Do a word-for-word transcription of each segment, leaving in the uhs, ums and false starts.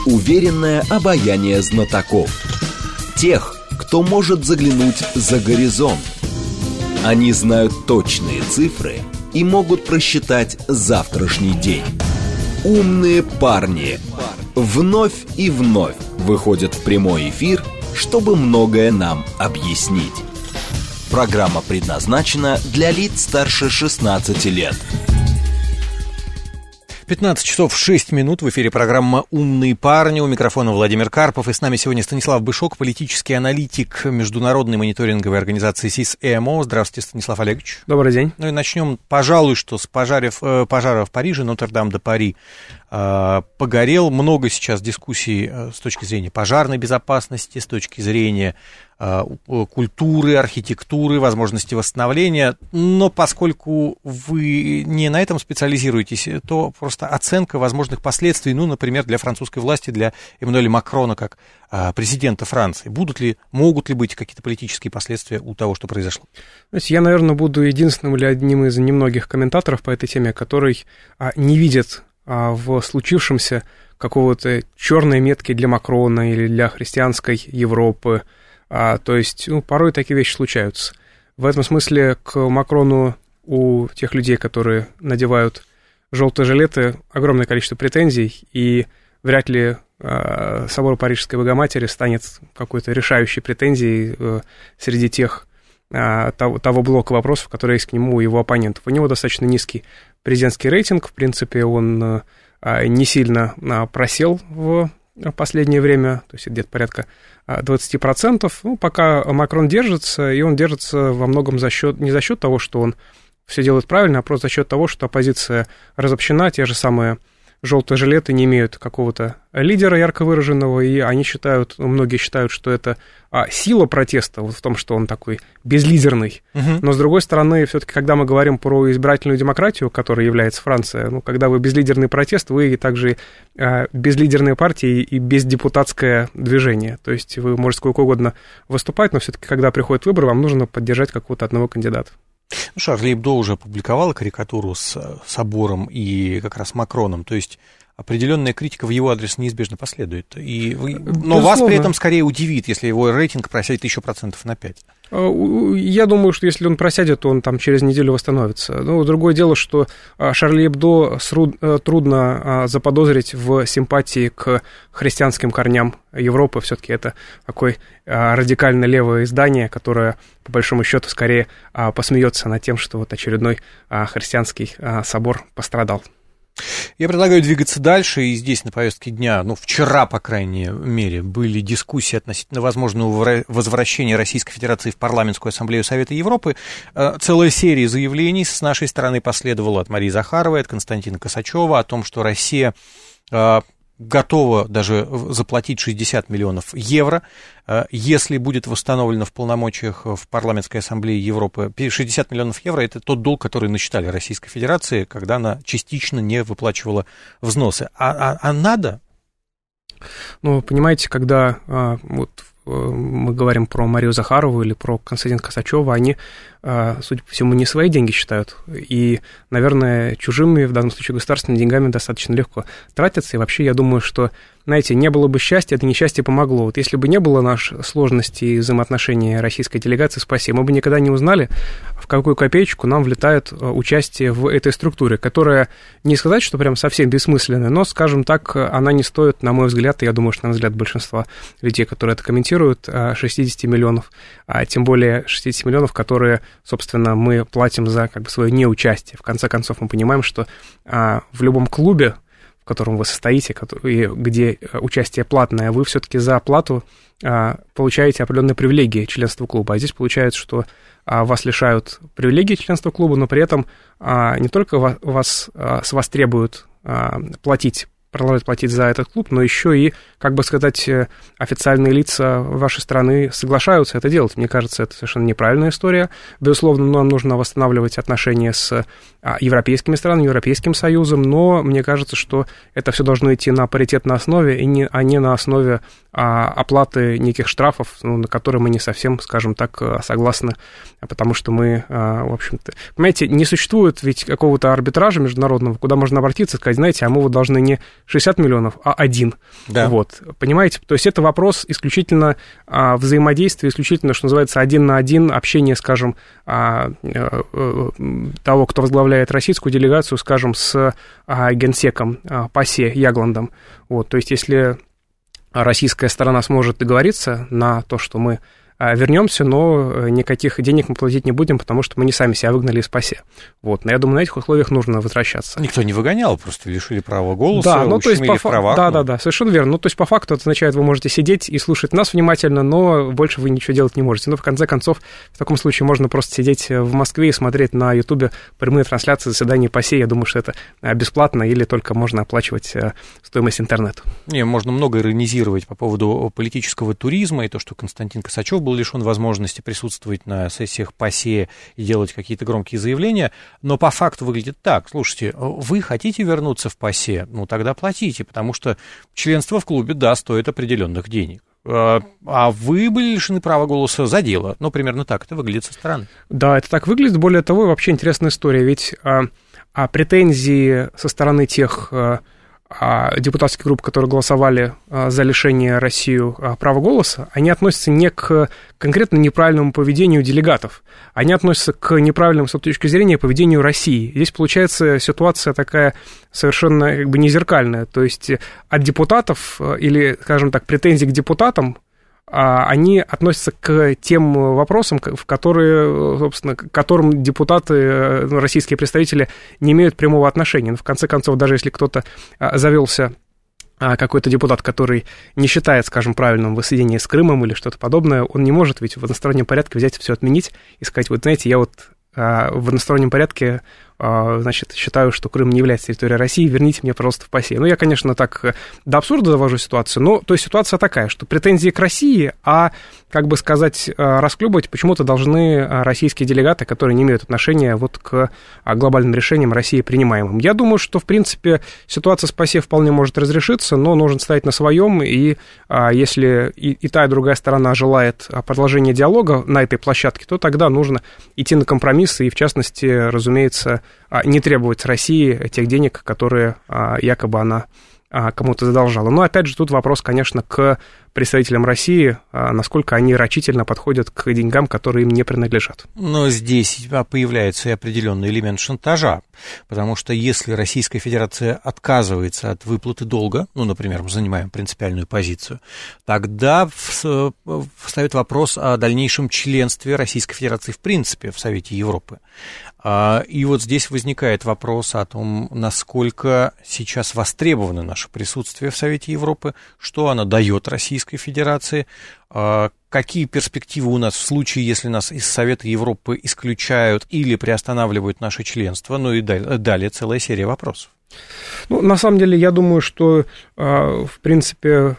уверенное обаяние знатоков. Тех, кто может заглянуть за горизонт. Они знают точные цифры и могут просчитать завтрашний день. Умные парни вновь и вновь выходят в прямой эфир, чтобы многое нам объяснить. Программа предназначена для лиц старше шестнадцати лет. пятнадцать часов шесть минут, в эфире программа «Умные парни», у микрофона Владимир Карпов, и с нами сегодня Станислав Бышок, политический аналитик международной мониторинговой организации СИС-ЭМО. Здравствуйте, Станислав Олегович. Добрый день. Ну и начнем, пожалуй, что с пожаров, э, пожара в Париже, Нотр-Дам-де-Пари. Э, погорел, много сейчас дискуссий э, с точки зрения пожарной безопасности, с точки зрения э, культуры, архитектуры, возможности восстановления, но поскольку вы не на этом специализируетесь, то просто оценка возможных последствий, ну, например, для французской власти, для Эммануэля Макрона как э, президента Франции. Будут ли, могут ли быть какие-то политические последствия у того, что произошло? Знаете, я, наверное, буду единственным или одним из немногих комментаторов по этой теме, который а, не видит а, в случившемся какого-то черной метки для Макрона или для христианской Европы. А, то есть, ну, порой такие вещи случаются. В этом смысле к Макрону у тех людей, которые надевают желтые жилеты, огромное количество претензий, и вряд ли э, собор Парижской Богоматери станет какой-то решающей претензией э, среди тех, э, того, того блока вопросов, которые есть к нему у его оппонентов. У него достаточно низкий президентский рейтинг, в принципе, он э, не сильно э, просел в последнее время, то есть где-то порядка двадцать процентов. Ну, пока Макрон держится, и он держится во многом за счет, не за счет того, что он все делает правильно, а просто за счет того, что оппозиция разобщена, те же самые желтые жилеты не имеют какого-то лидера ярко выраженного, и они считают, многие считают, что это а, сила протеста вот в том, что он такой безлидерный. Uh-huh. Но, с другой стороны, все-таки, когда мы говорим про избирательную демократию, которой является Франция, ну, когда вы безлидерный протест, вы также а, безлидерная партия и бездепутатское движение. То есть вы можете сколько угодно выступать, но все-таки, когда приходят выборы, вам нужно поддержать какого-то одного кандидата. Ну, Шарли Эбдо уже опубликовала карикатуру с собором и как раз Макроном, то есть определенная критика в его адрес неизбежно последует. И вы... Но Безусловно. Вас при этом скорее удивит, если его рейтинг просядет еще процентов на пять. Я думаю, что если он просядет, то он там через неделю восстановится. Ну, другое дело, что Шарли Эбдо трудно заподозрить в симпатии к христианским корням Европы. Все-таки это такое радикально левое издание, которое, по большому счету, скорее посмеется над тем, что вот очередной христианский собор пострадал. Я предлагаю двигаться дальше, и здесь на повестке дня, ну, вчера, по крайней мере, были дискуссии относительно возможного возвращения Российской Федерации в Парламентскую ассамблею Совета Европы. Целая серия заявлений с нашей стороны последовала от Марии Захаровой, от Константина Косачева о том, что Россия готова даже заплатить шестьдесят миллионов евро, если будет восстановлено в полномочиях в Парламентской ассамблее Европы. шестьдесят миллионов евро – это тот долг, который насчитали Российской Федерации, когда она частично не выплачивала взносы. А, а, а надо? Ну, понимаете, когда а, вот, мы говорим про Марию Захарову или про Константина Косачева, они, судя по всему, не свои деньги считают. И, наверное, чужими, в данном случае государственными деньгами, достаточно легко тратятся. И вообще, я думаю, что, знаете, не было бы счастья, это несчастье помогло. Вот если бы не было наших сложностей и взаимоотношений российской делегации, спасибо, мы бы никогда не узнали, в какую копеечку нам влетает участие в этой структуре, которая, не сказать, что прям совсем бессмысленная, но, скажем так, она не стоит, на мой взгляд, и я думаю, что на взгляд большинства людей, которые это комментируют, шестьдесят миллионов, а тем более шестьдесят миллионов, которые, собственно, мы платим за как бы свое неучастие. В конце концов, мы понимаем, что а, в любом клубе, в котором вы состоите, где участие платное, вы все-таки за оплату а, получаете определенные привилегии членства клуба. А здесь получается, что а, вас лишают привилегий членства клуба, но при этом а, не только вас, вас, а, с вас требуют а, платить, продолжать платить за этот клуб, но еще и, как бы сказать, официальные лица вашей страны соглашаются это делать. Мне кажется, это совершенно неправильная история. Безусловно, нам нужно восстанавливать отношения с европейскими странами, Европейским Союзом, но мне кажется, что это все должно идти на паритетной основе, и не, а не на основе а, оплаты неких штрафов, ну, на которые мы не совсем, скажем так, согласны, потому что мы, а, в общем-то... Понимаете, не существует ведь какого-то арбитража международного, куда можно обратиться и сказать, знаете, а мы вот должны не шестьдесят миллионов, а один. Да. Вот, понимаете? То есть это вопрос исключительно а, взаимодействия, исключительно, что называется, один на один, общение, скажем, а, а, того, кто возглавляет российскую делегацию, скажем, с а, генсеком а, ПАСЕ Ягландом. Вот, то есть если российская сторона сможет договориться на то, что мы вернемся, но никаких денег мы платить не будем, потому что мы не сами себя выгнали из ПАСЕ. Вот. Но я думаю, на этих условиях нужно возвращаться. Никто не выгонял, просто лишили права голоса, да, ну, то есть по в правах. Да, ну. да, да, совершенно верно. Ну, то есть по факту это означает, вы можете сидеть и слушать нас внимательно, но больше вы ничего делать не можете. Но в конце концов, в таком случае можно просто сидеть в Москве и смотреть на Ютубе прямые трансляции заседаний ПАСЕ. Я думаю, что это бесплатно или только можно оплачивать стоимость интернета. Не, можно много иронизировать по поводу политического туризма и то, что Константин Косачев был лишен возможности присутствовать на сессиях ПАСЕ и делать какие-то громкие заявления, но по факту выглядит так. Слушайте, вы хотите вернуться в ПАСЕ? Ну, тогда платите, потому что членство в клубе, да, стоит определенных денег. А вы были лишены права голоса за дело. Ну, примерно так это выглядит со стороны. Да, это так выглядит. Более того, вообще интересная история. Ведь а, а претензии со стороны тех а, а, депутатских групп, которые голосовали а, за лишение Россию а, права голоса, они относятся не к конкретно неправильному поведению делегатов. Они относятся к неправильному, с точки зрения, поведению России. Здесь получается ситуация такая совершенно как бы не зеркальная. То есть от депутатов или, скажем так, претензий к депутатам, они относятся к тем вопросам, в которые, собственно, к которым депутаты, российские представители не имеют прямого отношения. Но в конце концов, даже если кто-то завелся, какой-то депутат, который не считает, скажем, правильным воссоединение с Крымом или что-то подобное, он не может ведь в одностороннем порядке взять все отменить и сказать, вот знаете, я вот в одностороннем порядке, значит, считаю, что Крым не является территорией России, верните мне, пожалуйста, в ПАСЕ. Ну, я, конечно, так до абсурда довожу ситуацию, но то есть ситуация такая, что претензии к России, а, как бы сказать, расклюбывать почему-то должны российские делегаты, которые не имеют отношения вот к глобальным решениям России принимаемым. Я думаю, что, в принципе, ситуация с ПАСЕ вполне может разрешиться, но нужно стоять на своем, и если и, и та, и другая сторона желает продолжения диалога на этой площадке, то тогда нужно идти на компромиссы и, в частности, разумеется, не требовать с России тех денег, которые якобы она кому-то задолжала. Но, опять же, тут вопрос, конечно, к представителям России, насколько они рачительно подходят к деньгам, которые им не принадлежат. Но здесь появляется и определенный элемент шантажа, потому что если Российская Федерация отказывается от выплаты долга, ну, например, мы занимаем принципиальную позицию, тогда встает вопрос о дальнейшем членстве Российской Федерации в принципе в Совете Европы. И вот здесь возникает вопрос о том, насколько сейчас востребовано наше присутствие в Совете Европы, что оно дает Российской Федерации, какие перспективы у нас в случае, если нас из Совета Европы исключают или приостанавливают наше членство, ну и далее целая серия вопросов. Ну, на самом деле, я думаю, что, в принципе,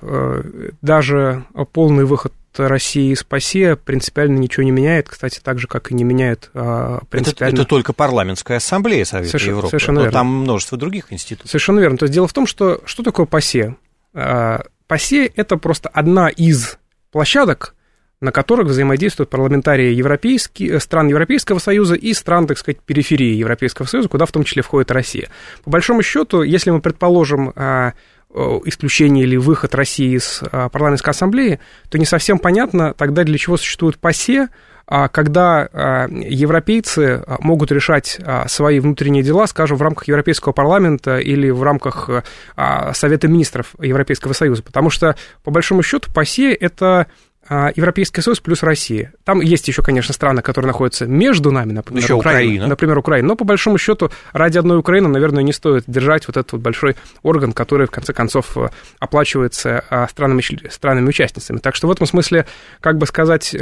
даже полный выход России из ПАСЕ принципиально ничего не меняет, кстати, так же, как и не меняет а, принципиально... Это, это только парламентская ассамблея Совета совершенно, Европы, совершенно но верно. Там множество других институтов. Совершенно верно. То есть дело в том, что что такое ПАСЕ? А, ПАСЕ – это просто одна из площадок, на которых взаимодействуют парламентарии европейские, стран Европейского Союза и стран, так сказать, периферии Европейского Союза, куда в том числе входит Россия. По большому счету, если мы предположим... исключение или выход России из парламентской ассамблеи, то не совсем понятно тогда, для чего существует ПАСЕ, когда европейцы могут решать свои внутренние дела, скажем, в рамках Европейского парламента или в рамках Совета министров Европейского Союза. Потому что, по большому счету, ПАСЕ – это Европейский Союз плюс Россия. Там есть еще, конечно, страны, которые находятся между нами, например, еще Украина, Украина. Например, Украина. Но, по большому счету, ради одной Украины, наверное, не стоит держать вот этот вот большой орган, который, в конце концов, оплачивается странами, странами-участницами. Так что в этом смысле, как бы сказать...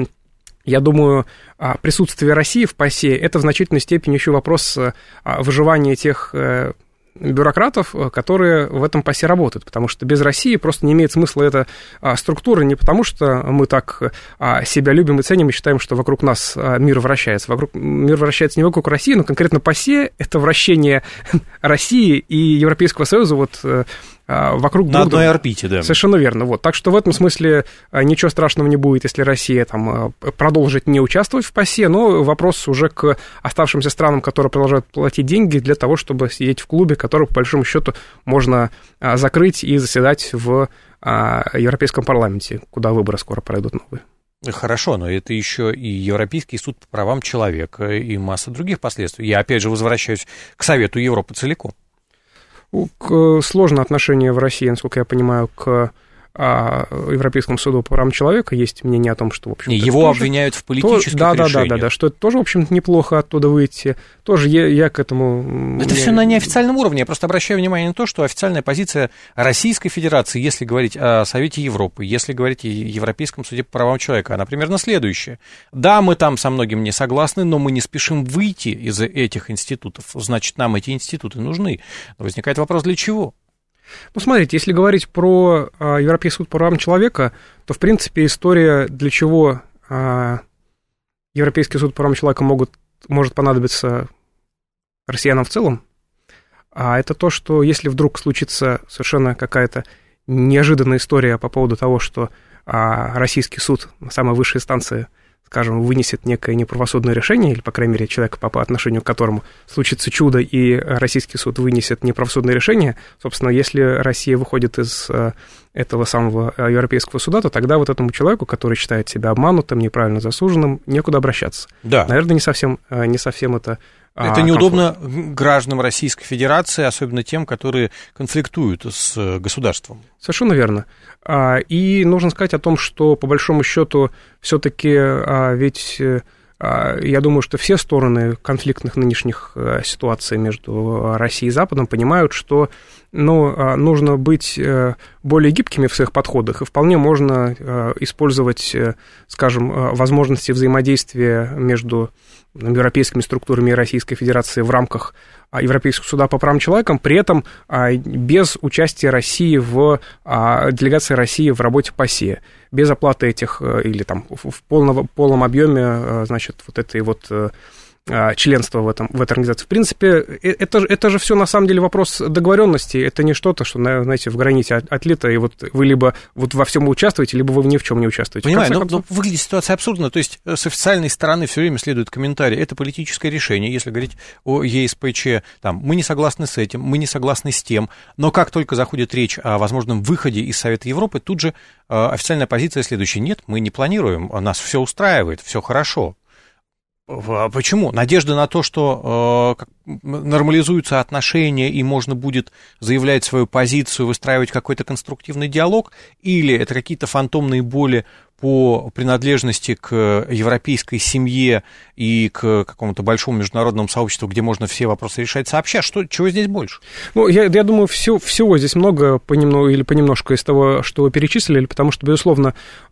Я думаю, присутствие России в ПАСЕ – это в значительной степени еще вопрос выживания тех бюрократов, которые в этом ПАСЕ работают, потому что без России просто не имеет смысла эта структура, не потому что мы так себя любим и ценим и считаем, что вокруг нас мир вращается. Вокруг, мир вращается не вокруг России, но конкретно ПАСЕ – это вращение России и Европейского Союза вот вокруг на друг одной орбите, да. Совершенно верно. Вот. Так что в этом смысле ничего страшного не будет, если Россия там продолжит не участвовать в ПАСЕ, но вопрос уже к оставшимся странам, которые продолжают платить деньги для того, чтобы сидеть в клубе, который, по большому счету, можно закрыть и заседать в Европейском парламенте, куда выборы скоро пройдут новые. Хорошо, но это еще и Европейский суд по правам человека, и масса других последствий. Я, опять же, возвращаюсь к Совету Европы целиком. Сложное отношение в России, насколько я понимаю, к Европейскому суду по правам человека. Есть мнение о том, что, в общем-то... Его тоже, обвиняют в политических то, да, решениях. Да, да, да, да, что это тоже, в общем-то, неплохо оттуда выйти. Тоже я, я к этому... Это я... все на неофициальном уровне. Я просто обращаю внимание на то, что официальная позиция Российской Федерации, если говорить о Совете Европы, если говорить о Европейском суде по правам человека, она примерно следующая. Да, мы там со многим не согласны, но мы не спешим выйти из этих институтов. Значит, нам эти институты нужны. Но возникает вопрос, для чего? Ну, смотрите, если говорить про а, Европейский суд по правам человека, то, в принципе, история, для чего а, Европейский суд по правам человека могут, может понадобиться россиянам в целом, а это то, что если вдруг случится совершенно какая-то неожиданная история по поводу того, что а, российский суд, самая высшая инстанция, скажем, вынесет некое неправосудное решение, или, по крайней мере, человек, по отношению к которому случится чудо, и российский суд вынесет неправосудное решение, собственно, если Россия выходит из этого самого Европейского суда, то тогда вот этому человеку, который считает себя обманутым, неправильно засуженным, некуда обращаться. Да. Наверное, не совсем, не совсем это... Это неудобно гражданам Российской Федерации, особенно тем, которые конфликтуют с государством. Совершенно верно. И нужно сказать о том, что, по большому счету, все-таки ведь я думаю, что все стороны конфликтных нынешних ситуаций между Россией и Западом понимают, что ну, нужно быть более гибкими в своих подходах, и вполне можно использовать, скажем, возможности взаимодействия между европейскими структурами и Российской Федерации в рамках Европейского суда по правам человека, при этом без участия России в делегации России в работе ПАСЕ, без оплаты этих или там в полном, полном объеме, значит, вот этой вот членства в, этом, в этой организации. В принципе, это, это же все на самом деле вопрос договоренности. Это не что-то, что, знаете, в граните отлито, и вот вы либо вот во всем участвуете, либо вы ни в чем не участвуете. Понимаю, но, но выглядит ситуация абсурдно. То есть с официальной стороны все время следует комментарий. Это политическое решение, если говорить о ЕСПЧ. Там, мы не согласны с этим, мы не согласны с тем. Но как только заходит речь о возможном выходе из Совета Европы, тут же официальная позиция следующая. Нет, мы не планируем, нас все устраивает, все хорошо. Почему? Надежда на то, что э, нормализуются отношения и можно будет заявлять свою позицию, выстраивать какой-то конструктивный диалог, или это какие-то фантомные боли по принадлежности к европейской семье и к какому-то большому международному сообществу, где можно все вопросы решать сообща? Что, чего здесь больше? Ну, я, я думаю, все, всего здесь много понемногу или понемножку из того, что вы перечислили, потому что, безусловно,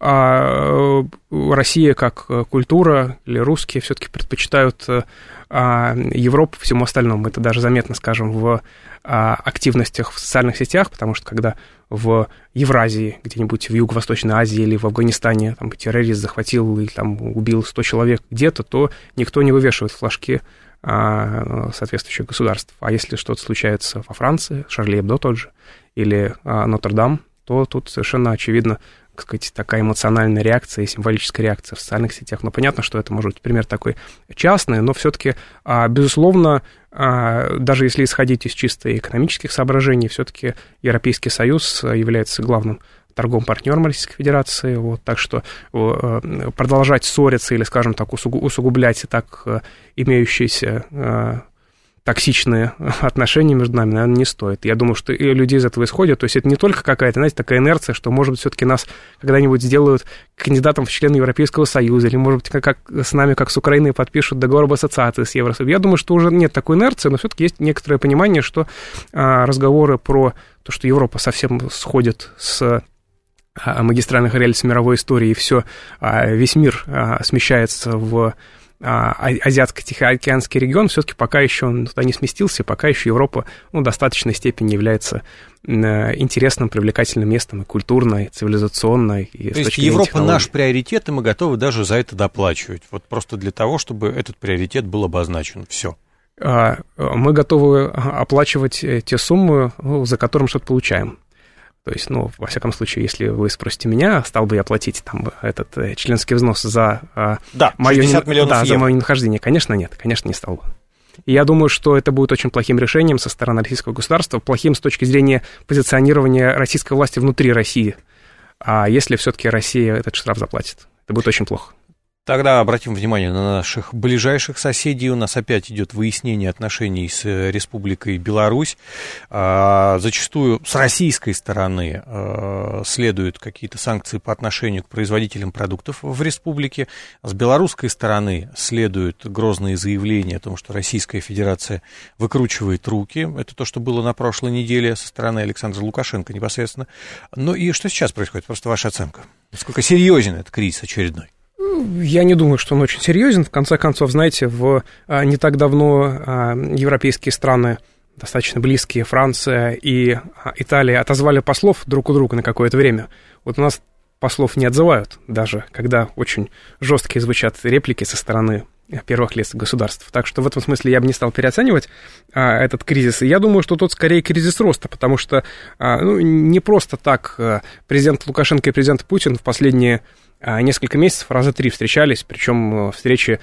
Россия как культура или русские все-таки предпочитают Европу всему остальному. Это даже заметно, скажем, в активностях в социальных сетях, потому что когда в Евразии, где-нибудь в Юго-Восточной Азии или в Афганистане там, террорист захватил или там, убил сто человек где-то, то никто не вывешивает флажки а, соответствующих государств. А если что-то случается во Франции, Шарли Эбдо тот же, или а, Нотр-Дам, то тут совершенно очевидно, так сказать, такая эмоциональная реакция и символическая реакция в социальных сетях. Но понятно, что это может быть пример такой частный, но все-таки, безусловно, даже если исходить из чисто экономических соображений, все-таки Европейский Союз является главным торговым партнером Российской Федерации, вот, так что продолжать ссориться или, скажем так, усугублять и так имеющиеся токсичные отношения между нами, наверное, не стоит. Я думаю, что и люди из этого исходят. То есть это не только какая-то, знаете, такая инерция, что, может быть, все-таки нас когда-нибудь сделают кандидатом в члены Европейского Союза, или, может быть, как, как с нами, как с Украиной, подпишут договор об ассоциации с Евросоюзом. Я думаю, что уже нет такой инерции, но все-таки есть некоторое понимание, что а, разговоры про то, что Европа совсем сходит с магистральных рельс мировой истории, и все, а, весь мир а, смещается в Азиатско-Тихоокеанский регион, все-таки пока еще он туда не сместился, пока еще Европа ну, в достаточной степени является интересным, привлекательным местом и культурно, и цивилизационно. И то есть Европа технологий. Наш приоритет, и мы готовы даже за это доплачивать, вот просто для того, чтобы этот приоритет был обозначен. Все. Мы готовы оплачивать те суммы, за которые мы что-то получаем. То есть, ну, во всяком случае, если вы спросите меня, стал бы я платить там этот э, членский взнос за, э, да, мое, да, за мое нахождение? Конечно, нет, конечно, не стал бы. И я думаю, что это будет очень плохим решением со стороны российского государства, плохим с точки зрения позиционирования российской власти внутри России. А если все-таки Россия этот штраф заплатит? Это будет очень плохо. Тогда обратим внимание на наших ближайших соседей. У нас опять идет выяснение отношений с Республикой Беларусь. Зачастую с российской стороны следуют какие-то санкции по отношению к производителям продуктов в республике. С белорусской стороны следуют грозные заявления о том, что Российская Федерация выкручивает руки. Это то, что было на прошлой неделе со стороны Александра Лукашенко непосредственно. Ну и что сейчас происходит? Просто ваша оценка. Насколько серьезен этот кризис очередной? Я не думаю, что он очень серьезен. В конце концов, знаете, в, а, не так давно а, европейские страны, достаточно близкие, Франция и а, Италия, отозвали послов друг у друга на какое-то время. Вот у нас послов не отзывают, даже когда очень жесткие звучат реплики со стороны первых лиц государств. Так что в этом смысле я бы не стал переоценивать а, этот кризис. И я думаю, что тут скорее кризис роста, потому что а, ну, не просто так а, президент Лукашенко и президент Путин в последние несколько месяцев раза три встречались, причем встречи,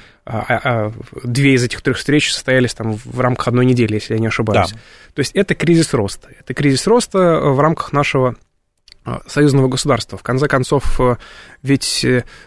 две из этих трех встреч состоялись там в рамках одной недели, если я не ошибаюсь. Да. То есть это кризис роста. Это кризис роста в рамках нашего союзного государства. В конце концов, ведь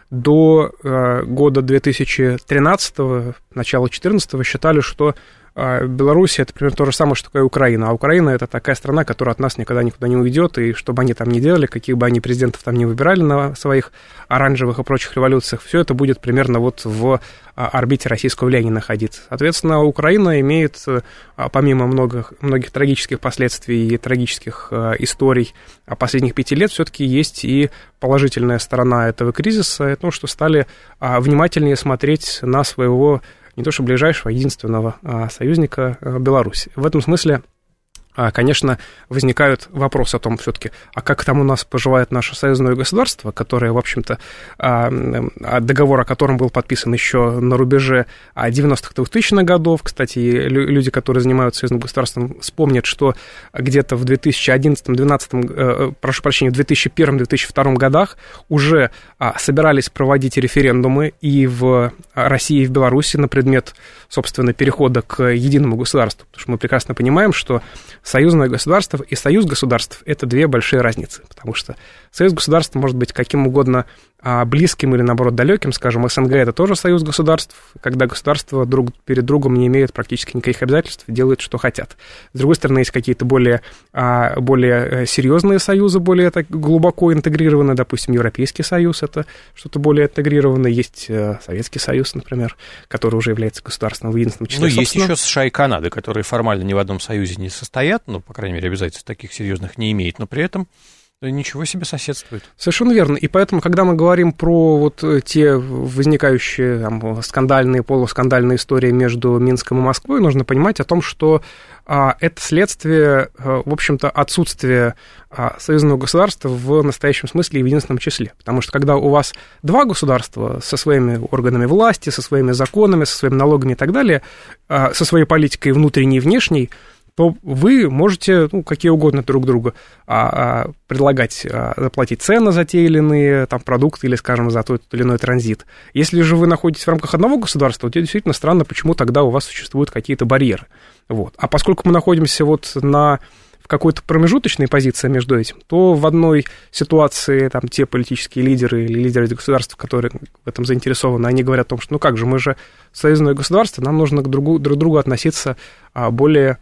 до года две тысячи тринадцатого, начала две тысячи четырнадцатого считали, что Беларусь — это примерно то же самое, что такое Украина. А Украина — это такая страна, которая от нас никогда никуда не уйдет, и что бы они там ни делали, каких бы они президентов там ни выбирали на своих оранжевых и прочих революциях, все это будет примерно вот в орбите российского влияния находиться. Соответственно, Украина имеет, помимо многих, многих трагических последствий и трагических историй последних пяти лет, все-таки есть и положительная сторона этого кризиса, это то, что стали внимательнее смотреть на своего не то что ближайшего, а единственного а, союзника а, Беларуси. В этом смысле, а, конечно, возникают вопросы о том все-таки, а как там у нас поживает наше союзное государство, которое, в общем-то, а, договор о котором был подписан еще на рубеже девяностых двухтысячных годов. Кстати, люди, которые занимаются союзным государством, вспомнят, что где-то в две тысячи одиннадцатом — две тысячи двенадцатом, прошу прощения, в две тысячи первом — две тысячи втором годах уже а, собирались проводить референдумы и в России, и в Беларуси на предмет, собственно, перехода к единому государству. Потому что мы прекрасно понимаем, что союзное государство и союз государств — это две большие разницы, потому что союз государств может быть каким угодно а, близким или, наоборот, далеким, скажем, СНГ — это тоже союз государств, когда государства друг перед другом не имеют практически никаких обязательств, делают, что хотят. С другой стороны, есть какие-то более, а, более серьезные союзы, более так, глубоко интегрированные, допустим, Европейский союз — это что-то более интегрированное, есть Советский союз, например, который уже является государственным в единственном числе. Ну, есть еще США и Канада, которые формально ни в одном союзе не состоят, ну, по крайней мере, обязательств таких серьезных не имеют, но при этом ничего себе соседствует. Совершенно верно. И поэтому, когда мы говорим про вот те возникающие там, скандальные, полускандальные истории между Минском и Москвой, нужно понимать о том, что а, это следствие, а, в общем-то, отсутствия а, союзного государства в настоящем смысле и в единственном числе. Потому что когда у вас два государства со своими органами власти, со своими законами, со своими налогами и так далее, а, со своей политикой внутренней и внешней, то вы можете, ну, какие угодно друг другу а, а, предлагать а, заплатить цены за те или иные там, продукты или, скажем, за тот или иной транзит. Если же вы находитесь в рамках одного государства, то действительно странно, почему тогда у вас существуют какие-то барьеры. Вот. А поскольку мы находимся вот на... в какой-то промежуточной позиции между этим, то в одной ситуации там, те политические лидеры или лидеры государств, которые в этом заинтересованы, они говорят о том, что ну как же, мы же союзное государство, нам нужно к другу, друг другу относиться а, более...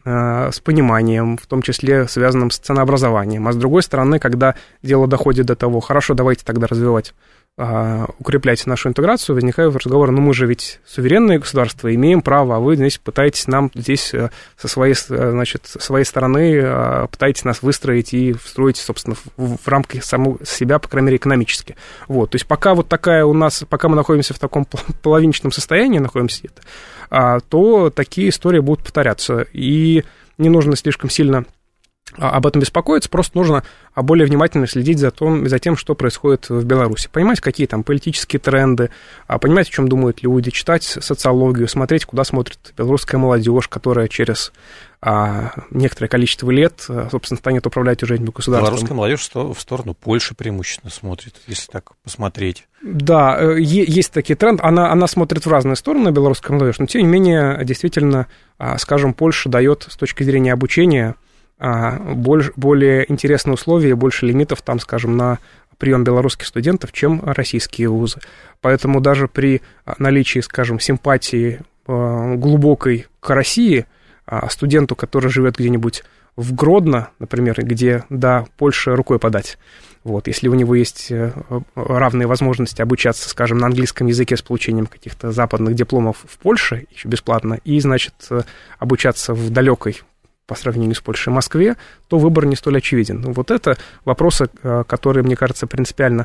с пониманием, в том числе связанным с ценообразованием. А с другой стороны, когда дело доходит до того, хорошо, давайте тогда развивать, укреплять нашу интеграцию, возникает разговор, ну мы же ведь суверенное государство, имеем право, а вы здесь пытаетесь нам здесь со своей, значит, со своей стороны пытаетесь нас выстроить и встроить, собственно, в, в рамки самого себя, по крайней мере, экономически. Вот, то есть пока вот такая у нас, пока мы находимся в таком половинчатом состоянии, находимся то такие истории будут повторяться. И не нужно слишком сильно об этом беспокоиться, просто нужно более внимательно следить за, том, за тем, что происходит в Беларуси. Понимать, какие там политические тренды, понимать, о чем думают люди, читать социологию, смотреть, куда смотрит белорусская молодежь, которая через а, некоторое количество лет, собственно, станет управлять уже этим государством. Белорусская молодежь в сторону Польши преимущественно смотрит, если так посмотреть. Да, есть такие тренды. Она, она смотрит в разные стороны, белорусская молодежь, но, тем не менее, действительно, скажем, Польша дает с точки зрения обучения Больше, более интересные условия, больше лимитов, там, скажем, на прием белорусских студентов, чем российские вузы. Поэтому даже при наличии, скажем, симпатии глубокой к России, студенту, который живет где-нибудь в Гродно, например, где до Польши рукой подать, вот, если у него есть равные возможности обучаться, скажем, на английском языке с получением каких-то западных дипломов в Польше, еще бесплатно, и, значит, обучаться в далекой по сравнению с Польшей, Москве, то выбор не столь очевиден. Вот это вопросы, которые, мне кажется, принципиально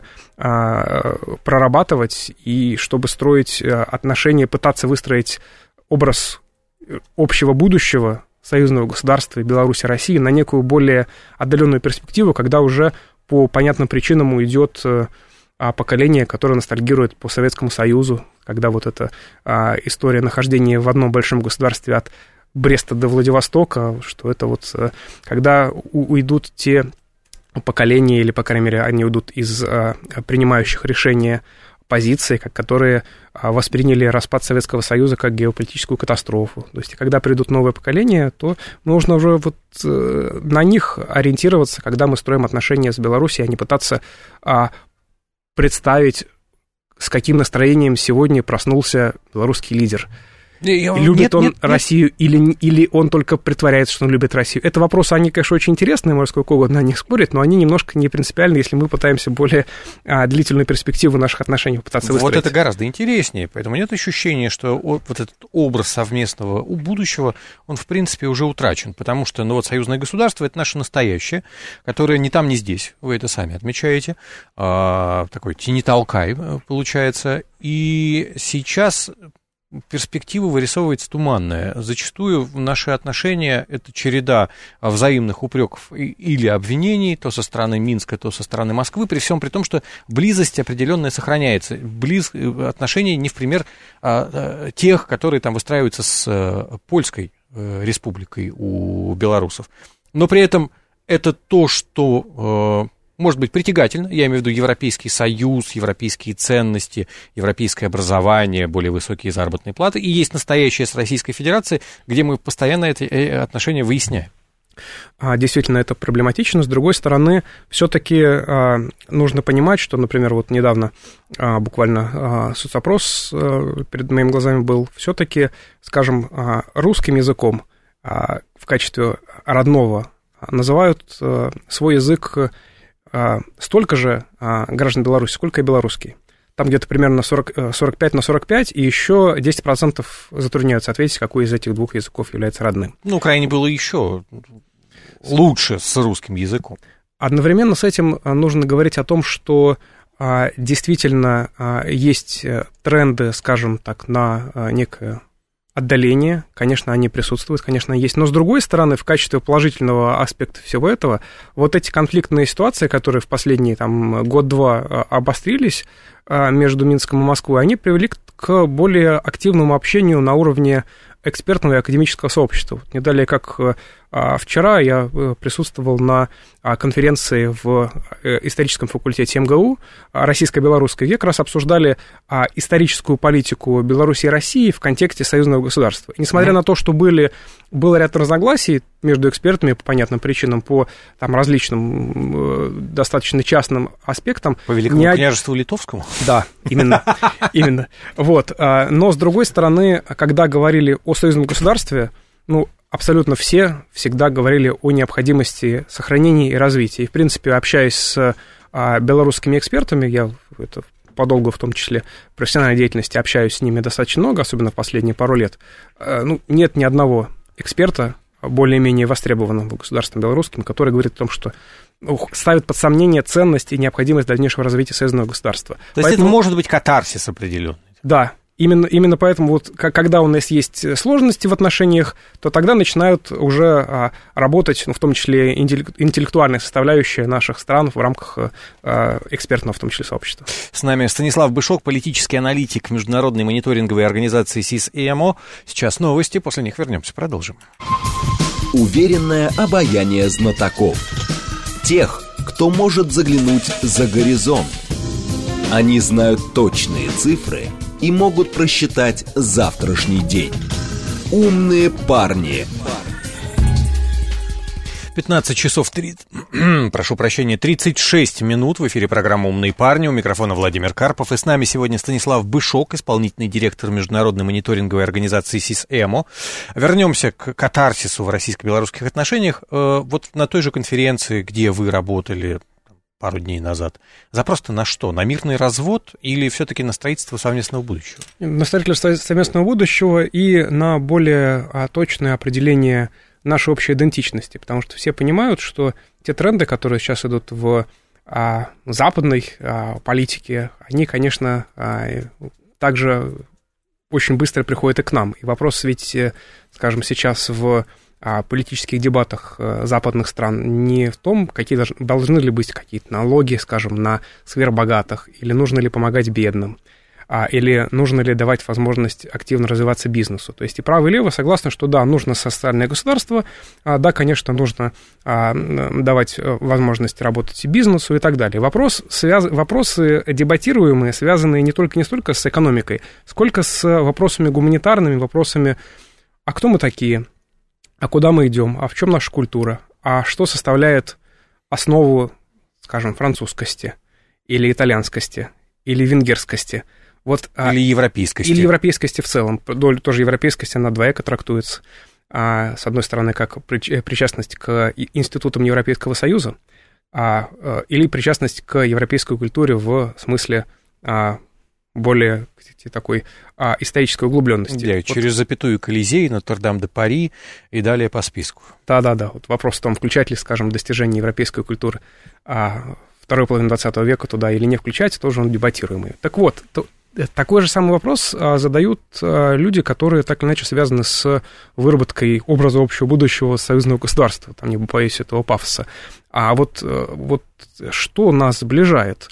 прорабатывать, и чтобы строить отношения, пытаться выстроить образ общего будущего союзного государства Беларуси, России на некую более отдаленную перспективу, когда уже по понятным причинам уйдет поколение, которое ностальгирует по Советскому Союзу, когда вот эта история нахождения в одном большом государстве от Бреста до Владивостока, что это вот когда уйдут те поколения, или, по крайней мере, они уйдут из а, принимающих решения позиций, которые а, восприняли распад Советского Союза как геополитическую катастрофу. То есть, когда придут новые поколения, то нужно уже вот а, на них ориентироваться, когда мы строим отношения с Беларусью, а не пытаться а, представить, с каким настроением сегодня проснулся белорусский лидер. Любит нет, он нет, Россию нет. Или, или он только притворяется, что он любит Россию? Это вопросы, они, конечно, очень интересные, можно сколько угодно о них спорить, но они немножко не принципиальны, если мы пытаемся более а, длительную перспективу наших отношений попытаться выстроить. Вот это гораздо интереснее, поэтому нет ощущения, что вот этот образ совместного будущего, он, в принципе, уже утрачен, потому что, ну вот, союзное государство — это наше настоящее, которое ни там, ни здесь, вы это сами отмечаете, а, такой тяни-толкай получается, и сейчас перспектива вырисовывается туманная. Зачастую наши отношения — это череда взаимных упреков или обвинений, то со стороны Минска, то со стороны Москвы, при всем при том, что близость определенная сохраняется. Близ... Отношения не в пример а, тех, которые там выстраиваются с Польской республикой у белорусов. Но при этом это то, что может быть притягательно, я имею в виду Европейский Союз, европейские ценности, европейское образование, более высокие заработные платы, и есть настоящее с Российской Федерацией, где мы постоянно эти отношения выясняем. Действительно, это проблематично. С другой стороны, все-таки нужно понимать, что, например, вот недавно буквально соцопрос перед моими глазами был, все-таки, скажем, русским языком в качестве родного называют свой язык столько же граждан Беларуси, сколько и белорусский. Там где-то примерно сорок, сорок пять на сорок пять, и еще десять процентов затрудняются ответить, какой из этих двух языков является родным. Ну, крайне было еще лучше с русским языком. Одновременно с этим нужно говорить о том, что действительно есть тренды, скажем так, на некое отдаление, конечно, они присутствуют, конечно, есть, но с другой стороны, в качестве положительного аспекта всего этого, вот эти конфликтные ситуации, которые в последние там год-два обострились между Минском и Москвой, они привели к более активному общению на уровне экспертного и академического сообщества. Не далее, как вчера я присутствовал на конференции в историческом факультете эм гэ у российско-белорусской, где как раз обсуждали историческую политику Беларуси и России в контексте союзного государства. И несмотря mm-hmm. на то, что были, был ряд разногласий между экспертами по понятным причинам, по там, различным достаточно частным аспектам. По Великому не... княжеству Литовскому? Да, именно. именно. Вот. Но, с другой стороны, когда говорили о союзном государстве, ну, абсолютно все всегда говорили о необходимости сохранения и развития. И, в принципе, общаясь с а, белорусскими экспертами, я это, подолгу, в том числе, в профессиональной деятельности, общаюсь с ними достаточно много, особенно в последние пару лет, а, ну, нет ни одного эксперта, более-менее востребованного государством белорусским, который говорит о том, что ну, ставит под сомнение ценность и необходимость дальнейшего развития союзного государства. То есть Поэтому... это может быть катарсис определенный? Да. Именно, именно поэтому, вот, когда у нас есть сложности в отношениях, то тогда начинают уже а, работать, ну, в том числе интеллектуальная составляющая наших стран в рамках а, экспертного, в том числе, сообщества. С нами Станислав Бышок, политический аналитик международной мониторинговой организации СИС-ЭМО. Сейчас новости, после них вернемся, продолжим. Уверенное обаяние знатоков. Тех, кто может заглянуть за горизонт. Они знают точные цифры и могут просчитать завтрашний день. Умные парни. пятнадцать часов тридцать, прошу прощения, тридцать шесть минут. В эфире программа «Умные парни». У микрофона Владимир Карпов. И с нами сегодня Станислав Бышок, исполнительный директор международной мониторинговой организации СИС-ЭМО. Вернемся к катарсису в российско-белорусских отношениях. Вот на той же конференции, где вы работали пару дней назад, запрос-то на что? На мирный развод или все-таки на строительство совместного будущего? На строительство совместного будущего и на более точное определение нашей общей идентичности, потому что все понимают, что те тренды, которые сейчас идут в а, западной а, политике, они, конечно, а, также очень быстро приходят и к нам. И вопрос ведь, скажем, сейчас в а, политических дебатах а, западных стран не в том, какие должны, должны ли быть какие-то налоги, скажем, на сверхбогатых, или нужно ли помогать бедным, а, или нужно ли давать возможность активно развиваться бизнесу. То есть и право, и лево согласны, что да, нужно социальное государство, а, да, конечно, нужно а, давать возможность работать и бизнесу и так далее. Вопрос, связ... Вопросы дебатируемые, связанные не только не столько с экономикой, сколько с вопросами гуманитарными, вопросами, а кто мы такие, а куда мы идем, а в чем наша культура, а что составляет основу, скажем, французскости или итальянскости или венгерскости. Вот, или европейскости. Или европейскости в целом. Тоже европейскость, она двояко трактуется. А, с одной стороны, как причастность к институтам Европейского Союза, а, или причастность к европейской культуре в смысле а, более такой а, исторической углубленности. Да, вот. Через запятую Колизей, Нотр-Дам-де-Пари и далее по списку. Да-да-да. Вот вопрос в том, включать ли, скажем, достижения европейской культуры а, второй половины двадцатого века туда или не включать, тоже он дебатируемый. Так вот, то, такой же самый вопрос а, задают а, люди, которые так или иначе связаны с выработкой образа общего будущего союзного государства, там не боюсь этого пафоса. А вот, вот что нас сближает?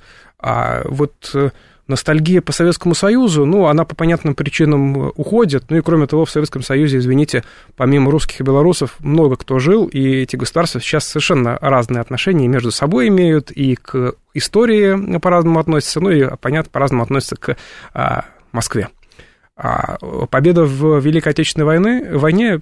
А вот ностальгия по Советскому Союзу, ну, она по понятным причинам уходит, ну и кроме того, в Советском Союзе, извините, помимо русских и белорусов, много кто жил, и эти государства сейчас совершенно разные отношения между собой имеют, и к истории по-разному относятся, ну и, понятно, по-разному относятся к а, Москве. А, победа в Великой Отечественной войне, войне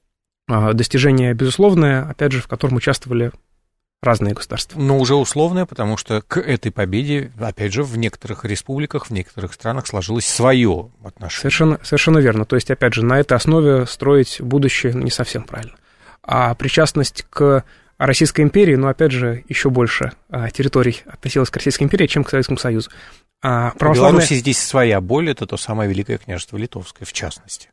а, достижение безусловное, опять же, в котором участвовали разные государства. Но уже условное, потому что к этой победе, опять же, в некоторых республиках, в некоторых странах сложилось свое отношение. Совершенно, совершенно верно. То есть, опять же, на этой основе строить будущее не совсем правильно. А причастность к Российской империи, ну, опять же, еще больше территорий относилась к Российской империи, чем к Советскому Союзу. А православная... В Беларуси здесь своя боль, это то самое Великое княжество Литовское, в частности.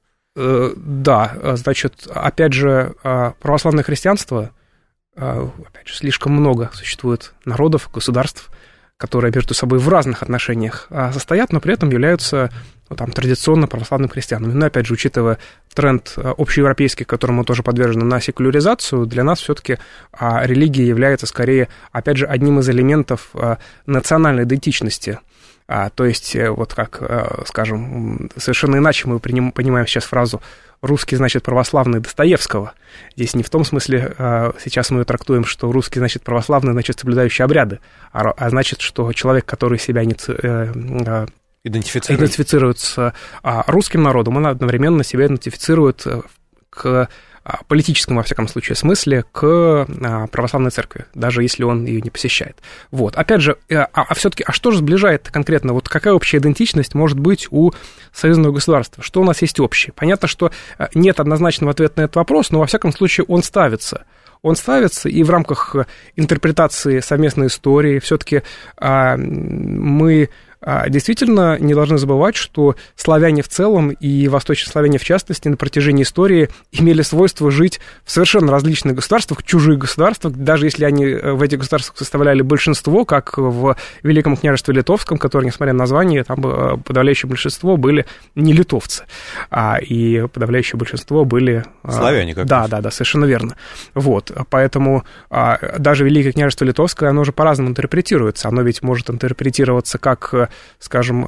Да, значит, опять же, православное христианство... Опять же, слишком много существует народов, государств, которые между собой в разных отношениях состоят, но при этом являются, ну, там, традиционно православными христианами. Но, опять же, учитывая тренд общеевропейский, которому мы тоже подвержены, на секуляризацию, для нас все-таки религия является, скорее, опять же, одним из элементов национальной идентичности. А, то есть, вот как, скажем, совершенно иначе мы понимаем сейчас фразу «русский, значит, православный» Достоевского. Здесь не в том смысле, сейчас мы ее трактуем, что русский, значит, православный, значит, соблюдающий обряды, а, а значит, что человек, который себя не... Идентифицирует. идентифицирует с русским народом, он одновременно себя идентифицирует к политическому, во всяком случае, смысле, к православной церкви, даже если он ее не посещает. Вот. Опять же, а, а все-таки, а что же сближает конкретно? Вот какая общая идентичность может быть у союзного государства? Что у нас есть общее? Понятно, что нет однозначного ответа на этот вопрос, но, во всяком случае, он ставится. Он ставится, и в рамках интерпретации совместной истории все-таки а, мы действительно не должны забывать, что славяне в целом и восточные славяне в частности на протяжении истории имели свойство жить в совершенно различных государствах, чужих государствах, даже если они в этих государствах составляли большинство, как в Великом княжестве Литовском, которое, несмотря на название, там подавляющее большинство были не литовцы, а, и подавляющее большинство были... Славяне, как Да, да, да, совершенно верно. Вот, поэтому а, даже Великое княжество Литовское, оно же по-разному интерпретируется. Оно ведь может интерпретироваться как, скажем,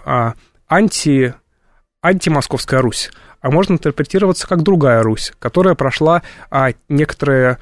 анти, антимосковская Русь, а может интерпретироваться как другая Русь, которая прошла а, некоторые,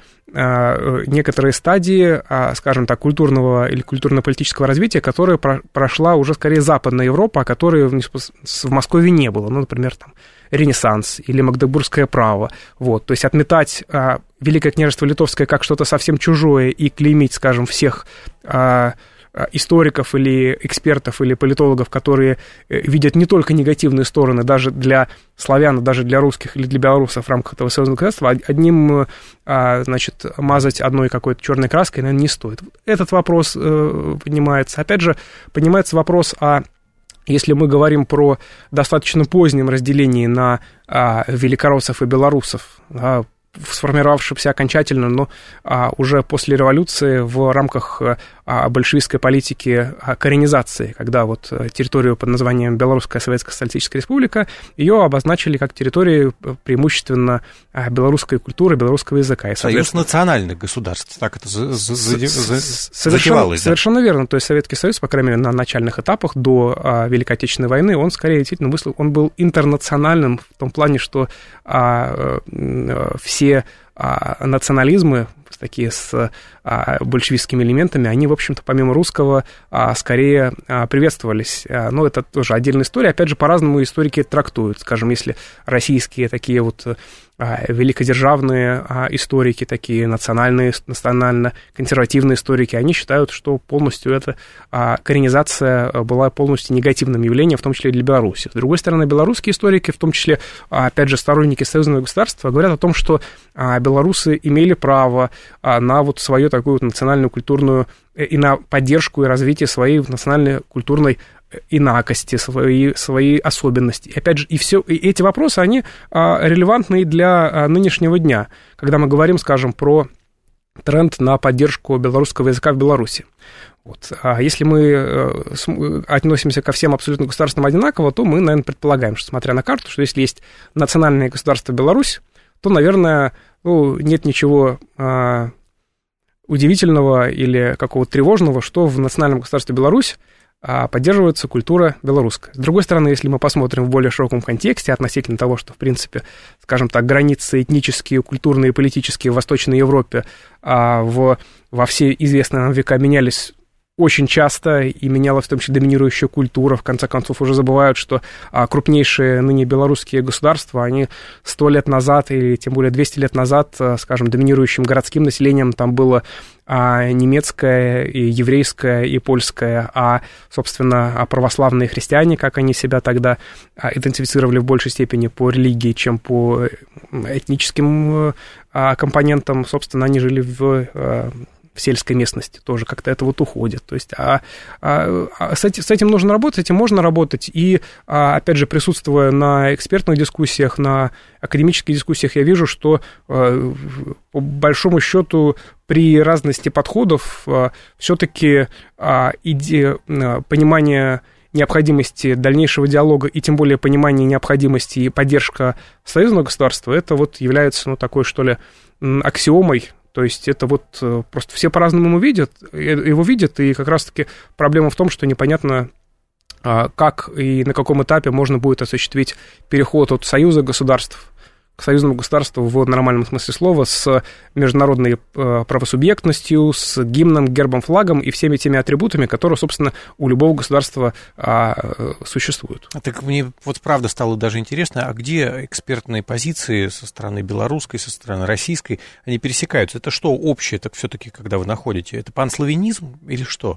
а, некоторые стадии, а, скажем так, культурного или культурно-политического развития, которая про- прошла уже скорее Западная Европа, а которой в, в Москве не было. Ну, например, там, Ренессанс или Магдебургское право. Вот. То есть отметать а, Великое княжество Литовское как что-то совсем чужое и клеймить, скажем, всех... А, историков или экспертов или политологов, которые видят не только негативные стороны даже для славян, даже для русских или для белорусов в рамках этого союзного государства, одним, значит, мазать одной какой-то черной краской, наверное, не стоит. Этот вопрос поднимается. Опять же, поднимается вопрос о... Если мы говорим про достаточно позднем разделении на а, великороссов и белорусов, а, сформировавшихся окончательно, но а, уже после революции в рамках а, большевистской политики а, коренизации, когда вот территорию под названием Белорусская Советская Социалистическая Республика, ее обозначили как территорию преимущественно а, белорусской культуры, белорусского языка. И, Союз национальных государств, так это затевалось. Совершенно, совершенно верно, то есть Советский Союз, по крайней мере, на начальных этапах до а, Великой Отечественной войны, он скорее действительно мыслил, он был интернациональным в том плане, что а, а, все все а, национализмы, такие с а, большевистскими элементами, они, в общем-то, помимо русского, а, скорее а, приветствовались. А, но это тоже отдельная история. Опять же, по-разному историки это трактуют. Скажем, если российские такие вот а, великодержавные а, историки, такие национальные, национально-консервативные историки, они считают, что полностью эта а, коренизация была полностью негативным явлением, в том числе и для Беларуси. С другой стороны, белорусские историки, в том числе, а, опять же, сторонники союзного государства, говорят о том, что а, белорусы имели право а, на вот свою такую вот национальную культурную и на поддержку и развитие своей национальной культурной инакости, свои, свои особенности. И опять же, и все, и эти вопросы, они а, релевантны для а, нынешнего дня, когда мы говорим, скажем, про тренд на поддержку белорусского языка в Беларуси. Вот. А если мы э, относимся ко всем абсолютно государствам одинаково, то мы, наверное, предполагаем, что, смотря на карту, что если есть национальное государство Беларусь, то, наверное, ну, нет ничего э, удивительного или какого-то тревожного, что в национальном государстве Беларусь э, поддерживается культура белорусская. С другой стороны, если мы посмотрим в более широком контексте относительно того, что, в принципе, скажем так, границы этнические, культурные и политические в Восточной Европе э, в, во все известные нам века менялись очень часто, и менялась в том числе доминирующая культура. В конце концов, уже забывают, что а, крупнейшие ныне белорусские государства, они сто лет назад, или тем более двести лет назад, а, скажем, доминирующим городским населением там было а, немецкое, и еврейское, и польское, а, собственно, а православные христиане, как они себя тогда а, идентифицировали в большей степени по религии, чем по этническим а, компонентам, собственно, они жили в... А, в сельской местности тоже как-то это вот уходит. То есть, а, а, а с, этим, с этим нужно работать, с этим можно работать. И, а, опять же, присутствуя на экспертных дискуссиях, на академических дискуссиях, я вижу, что, а, по большому счету, при разности подходов а, все-таки а, иде, а, понимание необходимости дальнейшего диалога и тем более понимание необходимости и поддержка союзного государства, это вот является, ну, такой, что ли, аксиомой. То есть это вот просто все по-разному его видят, его видят, и как раз-таки проблема в том, что непонятно, как и на каком этапе можно будет осуществить переход от союза государств к союзному государству в нормальном смысле слова, с международной правосубъектностью, с гимном, гербом, флагом и всеми теми атрибутами, которые, собственно, у любого государства а, существуют. А так мне вот правда стало даже интересно, а где экспертные позиции со стороны белорусской, со стороны российской, они пересекаются? Это что общее так все-таки, когда вы находите? Это панславянизм или что?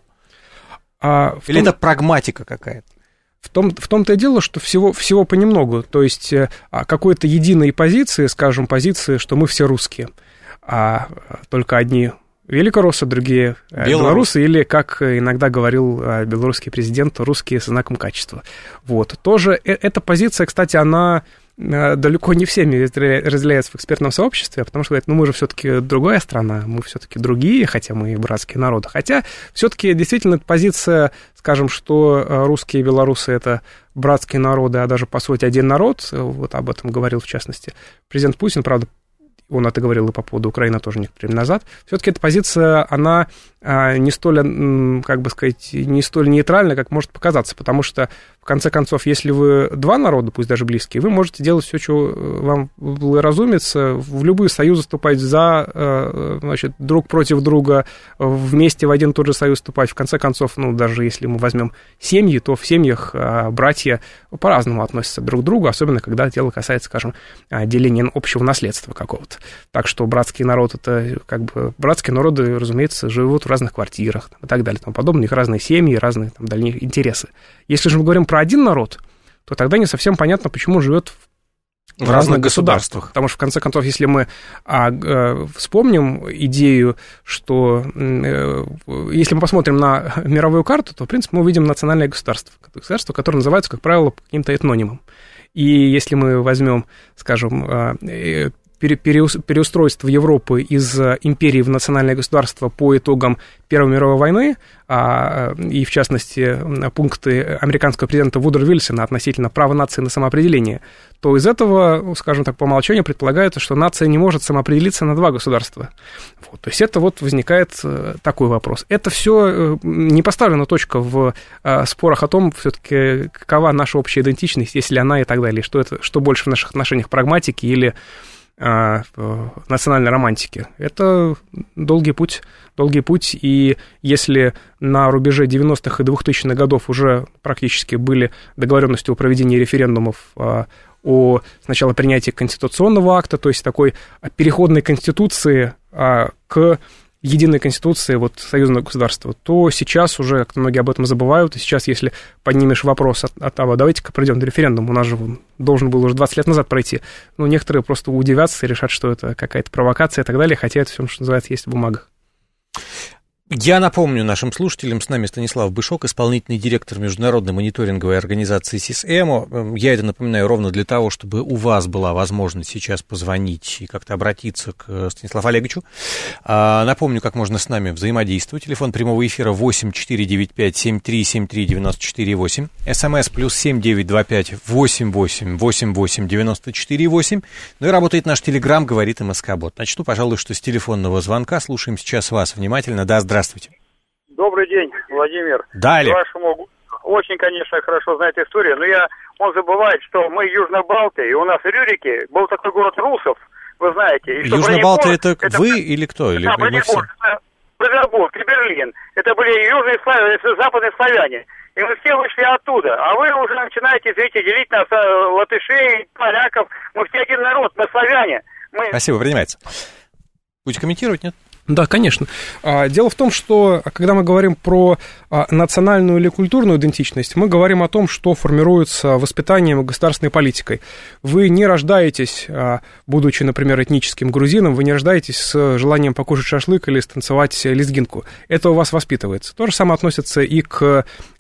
А, или том... это прагматика какая-то? В, том, в том-то и дело, что всего, всего понемногу, то есть какой-то единой позиции, скажем, позиции, что мы все русские, а только одни великороссы, другие белорусы. белорусы, или, как иногда говорил белорусский президент, русские со знаком качества. Вот. Тоже эта позиция, кстати, она далеко не всеми разделяется в экспертном сообществе, потому что говорят, ну, мы же все-таки другая страна, мы все-таки другие, хотя мы и братские народы. Хотя все-таки действительно эта позиция, скажем, что русские и белорусы — это братские народы, а даже, по сути, один народ, вот об этом говорил, в частности, президент Путин, правда, он это говорил и по поводу Украины тоже некоторое время назад, все-таки эта позиция, она не столь, как бы сказать, не столь нейтральна, как может показаться, потому что, в конце концов, если вы два народа, пусть даже близкие, вы можете делать все, что вам разумится, в любые союзы вступать за, значит, друг против друга, вместе в один и тот же союз вступать. В конце концов, ну, даже если мы возьмем семьи, то в семьях братья по-разному относятся друг к другу, особенно когда дело касается, скажем, деления общего наследства какого-то. Так что братский народ — это как бы братские народы, разумеется, живут в разных квартирах и так далее, и тому подобное, у них разные семьи, разные там дальние интересы. Если же мы говорим про один народ, то тогда не совсем понятно, почему он живет в, в разных, разных государствах. государствах. Потому что, в конце концов, если мы а, а, вспомним идею, что а, если мы посмотрим на мировую карту, то, в принципе, мы увидим национальное государство, государство, которое называется, как правило, каким-то этнонимом. И если мы возьмем, скажем, а, переустройство Европы из империи в национальное государство по итогам Первой мировой войны, и, в частности, пункты американского президента Вудро Вильсона относительно права нации на самоопределение, то из этого, скажем так, по умолчанию предполагается, что нация не может самоопределиться на два государства. Вот, то есть это вот возникает такой вопрос. Это все не поставлена точка в спорах о том, все-таки какова наша общая идентичность, если она и так далее, что, это, что больше в наших отношениях прагматики или национальной романтики. Это долгий путь, долгий путь, и если на рубеже девяностых и двухтысячных годов уже практически были договоренности о проведении референдумов о сначала принятии конституционного акта, то есть такой переходной конституции к единой конституции вот, союзного государства, то сейчас уже, как многие об этом забывают, и сейчас, если поднимешь вопрос от, от того, давайте-ка пройдем референдум, у нас же должен был уже двадцать лет назад пройти, ну, некоторые просто удивятся и решат, что это какая-то провокация и так далее, хотя это все, что называется, есть в бумагах. Я напомню нашим слушателям, с нами Станислав Бышок, исполнительный директор международной мониторинговой организации СИСЭМО. Я это напоминаю ровно для того, чтобы у вас была возможность сейчас позвонить и как-то обратиться к Станиславу Олеговичу. Напомню, как можно с нами взаимодействовать. Телефон прямого эфира восемь четыре девять пять семь три семь три девять четыре восемь. СМС плюс семь девять два пять восемь восемь восемь восемь девяносто четыре восемь. Ну и работает наш телеграм, говорит МСК-бот. Начну, пожалуй, что с телефонного звонка. Слушаем сейчас вас внимательно. Да, здравствуйте. Здравствуйте. Добрый день, Владимир. Да, Олег. Вашему очень, конечно, хорошо знает историю, но я, он забывает, что мы Южно-Балтия, и у нас в Рюрике был такой город Русов, вы знаете. Южно-Балтия это, это вы или кто? Или да, Бронеборг, Бронеборг и Берлин. Это были южные славяне, западные славяне. И мы все вышли оттуда. А вы уже начинаете, видите, делить нас, латышей, поляков. Мы все один народ, мы славяне. Мы... Спасибо, принимается. Будете комментировать, нет? Да, конечно. Дело в том, что когда мы говорим про национальную или культурную идентичность, мы говорим о том, что формируется воспитанием и государственной политикой. Вы не рождаетесь, будучи, например, этническим грузином, вы не рождаетесь с желанием покушать шашлык или станцевать лезгинку. Это у вас воспитывается. То же самое относится и к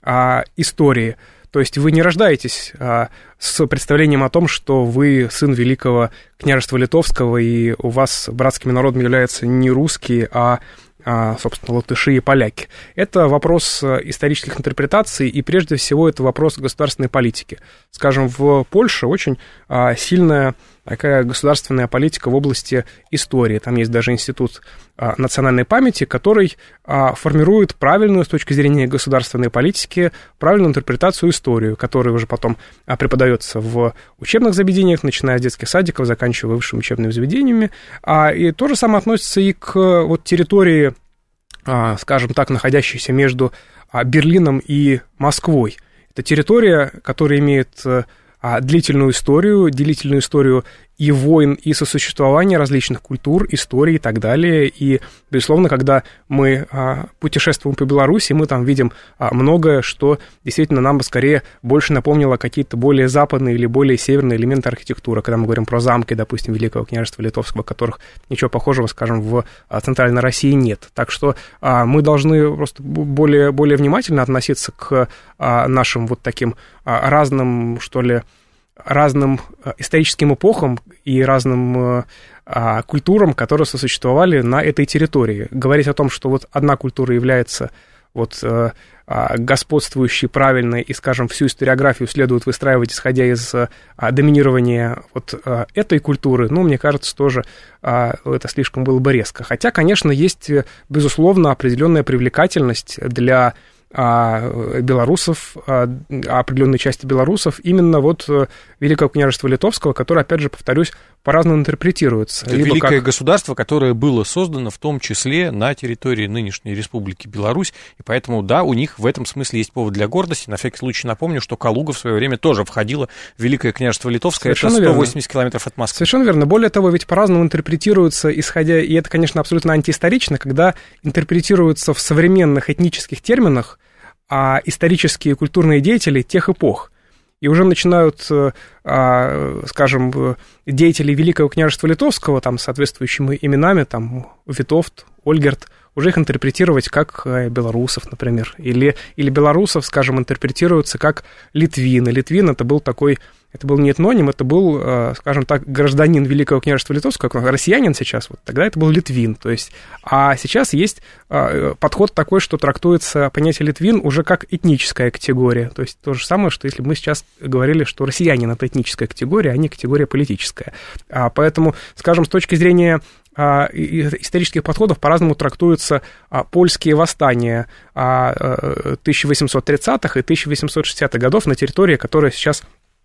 истории. То есть вы не рождаетесь а, с представлением о том, что вы сын великого княжества Литовского, и у вас братскими народами являются не русские, а, а, собственно, латыши и поляки. Это вопрос исторических интерпретаций, и прежде всего это вопрос государственной политики. Скажем, в Польше очень а, сильная такая государственная политика в области истории. Там есть даже институт а, национальной памяти, который а, формирует правильную с точки зрения государственной политики, правильную интерпретацию истории, которая уже потом а, преподается в учебных заведениях, начиная с детских садиков, заканчивая высшими учебными заведениями. А, и то же самое относится и к вот, территории, а, скажем так, находящейся между а, Берлином и Москвой. Это территория, которая имеет длительную историю, длительную историю и войн, и сосуществования различных культур, историй и так далее. И, безусловно, когда мы а, путешествуем по Беларуси, мы там видим а, многое, что действительно нам бы скорее больше напомнило какие-то более западные или более северные элементы архитектуры. Когда мы говорим про замки, допустим, Великого княжества Литовского, которых ничего похожего, скажем, в а, Центральной России нет. Так что а, мы должны просто более, более внимательно относиться к а, нашим вот таким а, разным, что ли, разным историческим эпохам и разным а, культурам, которые сосуществовали на этой территории. Говорить о том, что вот одна культура является вот, а, господствующей, правильной, и, скажем, всю историографию следует выстраивать, исходя из а, доминирования вот а, этой культуры, ну, мне кажется, тоже а, это слишком было бы резко. Хотя, конечно, есть, безусловно, определенная привлекательность для белорусов, определенной части белорусов, именно вот Великого княжества Литовского, которое, опять же, повторюсь, по-разному интерпретируется. Это Либо великое как... государство, которое было создано в том числе на территории нынешней Республики Беларусь, и поэтому, да, у них в этом смысле есть повод для гордости. На всякий случай напомню, что Калуга в свое время тоже входила в Великое княжество Литовское, совершенно это сто восемьдесят верно. Километров от Москвы. Совершенно верно. Более того, ведь по-разному интерпретируется, исходя, и это, конечно, абсолютно антиисторично, когда интерпретируется в современных этнических терминах а исторические и культурные деятели тех эпох. И уже начинают, скажем, деятели Великого княжества Литовского, там, с соответствующими именами, там, Витовт, Ольгерт, уже их интерпретировать как белорусов, например. Или, или белорусов, скажем, интерпретируются как литвины. Литвин — это был такой... Это был не этноним, это был, скажем так, гражданин Великого княжества Литовского, как россиянин сейчас, вот тогда это был литвин. То есть, а сейчас есть подход такой, что трактуется понятие литвин уже как этническая категория. То есть то же самое, что если бы мы сейчас говорили, что россиянин — это этническая категория, а не категория политическая. А поэтому, скажем, с точки зрения исторических подходов по-разному трактуются польские восстания тысяча восемьсот тридцатых и тысяча восемьсот шестидесятых годов на территории, которая сейчас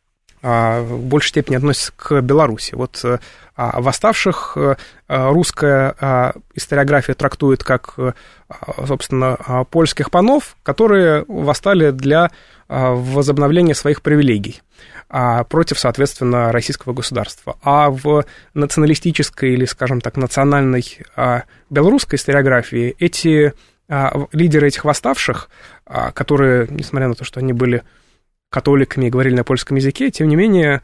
в большей степени относится к Беларуси. Вот восставших русская историография трактует как, собственно, польских панов, которые восстали для возобновления своих привилегий против, соответственно, российского государства. А в националистической или, скажем так, национальной белорусской историографии эти лидеры этих восставших, которые, несмотря на то, что они были католиками и говорили на польском языке, тем не менее,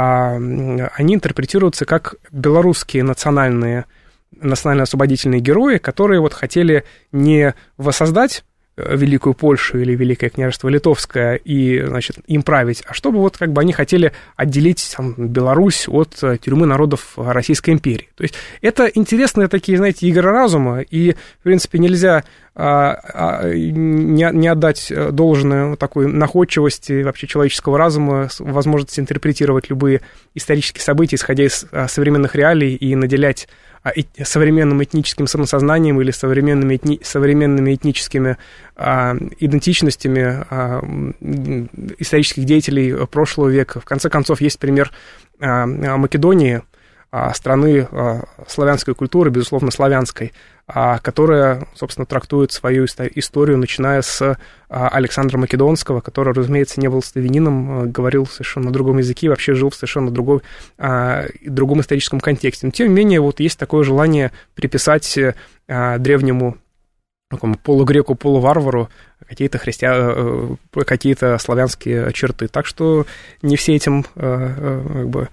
они интерпретируются как белорусские национальные, национально-освободительные герои, которые вот хотели не воссоздать Великую Польшу или Великое княжество Литовское и, значит, им править, а чтобы вот как бы они хотели отделить там, Беларусь от тюрьмы народов Российской империи. То есть это интересные такие, знаете, игры разума, и, в принципе, нельзя а, а, не, не отдать должное такой находчивости вообще человеческого разума, возможности интерпретировать любые исторические события, исходя из а, современных реалий, и наделять современным этническим самосознанием или современными, этни, современными этническими а, идентичностями а, исторических деятелей прошлого века. В конце концов, есть пример а, Македонии, а, страны а, славянской культуры, безусловно, славянской, а, которая, собственно, трактует свою историю, начиная с а, Александра Македонского, который, разумеется, не был славянином, а, говорил совершенно на другом языке, вообще жил в совершенно другой, а, другом историческом контексте. Но, тем не менее, вот есть такое желание приписать а, древнему такому полугреку, полуварвару какие-то христиан, какие-то славянские черты. Так что не все этим, как бы,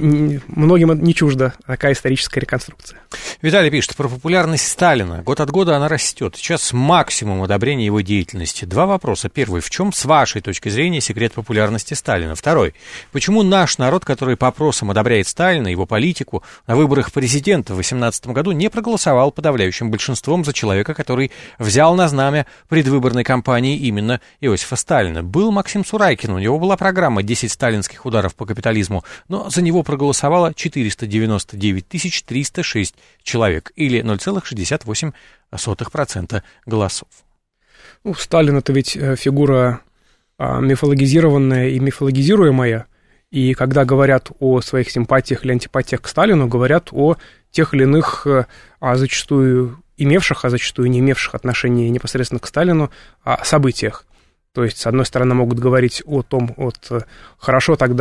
многим не чужда такая историческая реконструкция. Виталий пишет про популярность Сталина. Год от года она растет. Сейчас максимум одобрения его деятельности. Два вопроса. Первый. В чем, с вашей точки зрения, секрет популярности Сталина? Второй. Почему наш народ, который по опросам одобряет Сталина, его политику, на выборах президента в две тысячи восемнадцатом году не проголосовал подавляющим большинством за человека, который взял на знамя предвыборной кампании именно Иосифа Сталина? Был Максим Сурайкин, у него была программа «десять сталинских ударов по капитализму», но за него проголосовало четыреста девяносто девять тысяч триста шесть человек, или ноль целых шестьдесят восемь сотых процента голосов. Ну, Сталин — это ведь фигура а, мифологизированная и мифологизируемая, и когда говорят о своих симпатиях или антипатиях к Сталину, говорят о тех или иных, а зачастую имевших, а зачастую не имевших отношения непосредственно к Сталину, о событиях. То есть, с одной стороны, могут говорить о том, вот, хорошо тогда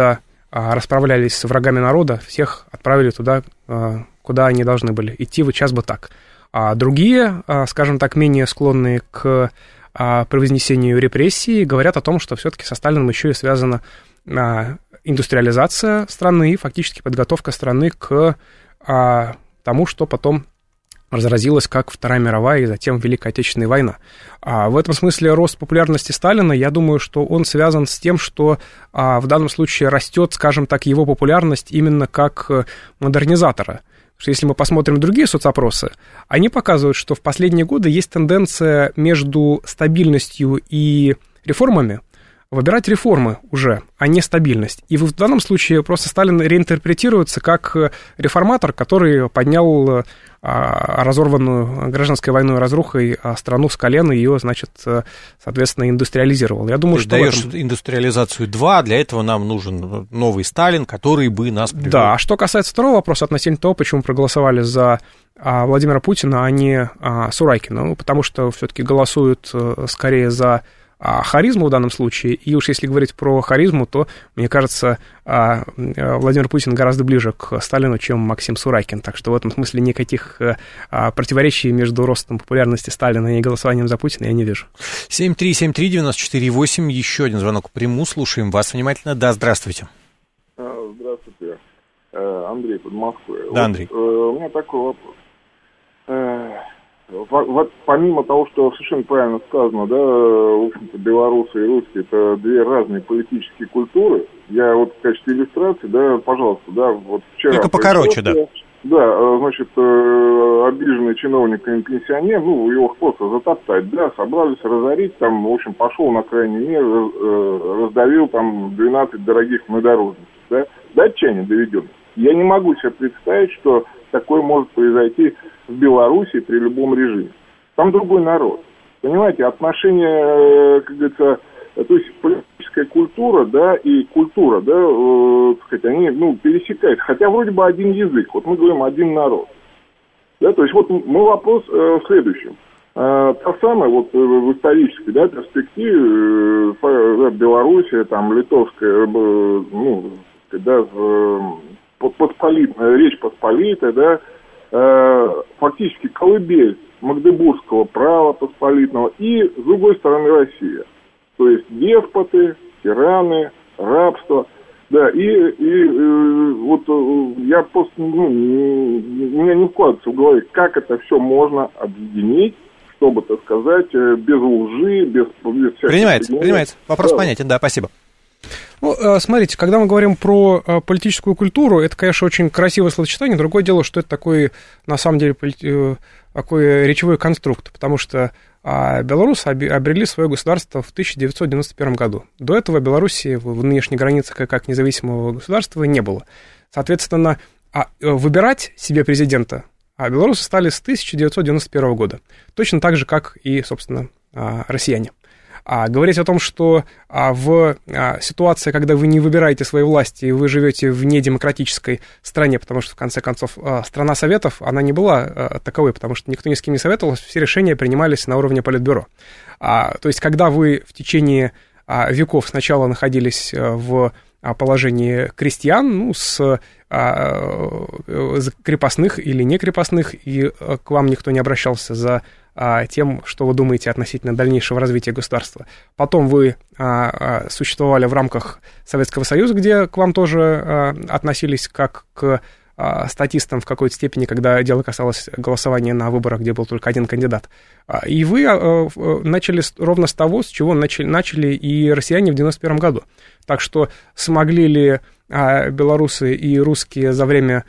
расправлялись с врагами народа, всех отправили туда, куда они должны были идти, вот сейчас бы так. А другие, скажем так, менее склонные к произнесению репрессий, говорят о том, что все-таки со Сталиным еще и связана индустриализация страны и фактически подготовка страны к тому, что потом разразилась как Вторая мировая и затем Великая Отечественная война. А в этом смысле рост популярности Сталина, я думаю, что он связан с тем, что а, в данном случае растет, скажем так, его популярность именно как модернизатора. Потому что если мы посмотрим другие соцопросы, они показывают, что в последние годы есть тенденция между стабильностью и реформами выбирать реформы уже, а не стабильность. И в данном случае просто Сталин реинтерпретируется как реформатор, который поднял разорванную гражданской войной разрухой страну с колена и ее, значит, соответственно, индустриализировал. Я думаю, Ты что даешь этом... индустриализацию два, для этого нам нужен новый Сталин, который бы нас привел. Да, а что касается второго вопроса относительно того, почему проголосовали за Владимира Путина, а не Сурайкина, ну, потому что все-таки голосуют скорее за харизму в данном случае, и уж если говорить про харизму, то, мне кажется, Владимир Путин гораздо ближе к Сталину, чем Максим Сурайкин, так что в этом смысле никаких противоречий между ростом популярности Сталина и голосованием за Путина я не вижу. семь три семь три девять четыре восемь, еще один звонок приму, слушаем вас внимательно. Да, здравствуйте. Здравствуйте, Андрей, Подмосковье. Да, Андрей. Вот, у меня такой вопрос. Вот помимо того, что совершенно правильно сказано, да, в общем-то, белорусы и русские — это две разные политические культуры. Я вот в качестве иллюстрации, да, пожалуйста, да, вот вчера... Только покороче, да. Да, значит, обиженный чиновник и пенсионер, ну, его просто затоптать, да, собрались разорить, там, в общем, пошел на крайний мер, раздавил там двенадцать дорогих внедорожников, да, до отчаяния доведен. Я не могу себе представить, что такое может произойти в Беларуси при любом режиме. Там другой народ. Понимаете, отношения, как говорится, то есть политическая культура, да, и культура, да, э, так сказать, они, ну, пересекаются. Хотя вроде бы один язык. Вот мы говорим один народ. Да, то есть вот мой вопрос э, в следующем. Э, та самая вот э, в исторической, да, перспективе э, Белоруссия, там, литовская, э, ну, да, э, посполит, Речь Посполитая, да, э, фактически колыбель магдебургского права посполитного, и, с другой стороны, Россия. То есть деспоты, тираны, рабство. Да, и, и э, вот э, я просто, ну, не, у меня не вкладывается в голове, как это все можно объединить, чтобы, так сказать, без лжи, без... без всяких... Принимается, принимается. Вопрос да. понятен, да, спасибо. Ну, смотрите, когда мы говорим про политическую культуру, это, конечно, очень красивое словосочетание. Другое дело, что это такой, на самом деле, такой речевой конструкт, потому что белорусы обрели свое государство в тысяча девятьсот девяносто первом году. До этого Белоруссии в нынешней границе как независимого государства не было. Соответственно, выбирать себе президента белорусы стали с тысяча девятьсот девяносто первого года. Точно так же, как и, собственно, россияне. А говорить о том, что а, в а, ситуации, когда вы не выбираете свои власти, и вы живете в недемократической стране, потому что, в конце концов, а, страна Советов, она не была а, таковой, потому что никто ни с кем не советовался, все решения принимались на уровне Политбюро. А, то есть, когда вы в течение а, веков сначала находились а, в а, положении крестьян, ну, с а, крепостных или не крепостных, и а, к вам никто не обращался за тем, что вы думаете относительно дальнейшего развития государства. Потом вы а, а, существовали в рамках Советского Союза, где к вам тоже а, относились как к а, статистам в какой-то степени, когда дело касалось голосования на выборах, где был только один кандидат. А, и вы а, начали ровно с того, с чего начали, начали и россияне в девяносто первом году. Так что смогли ли а, белорусы и русские за время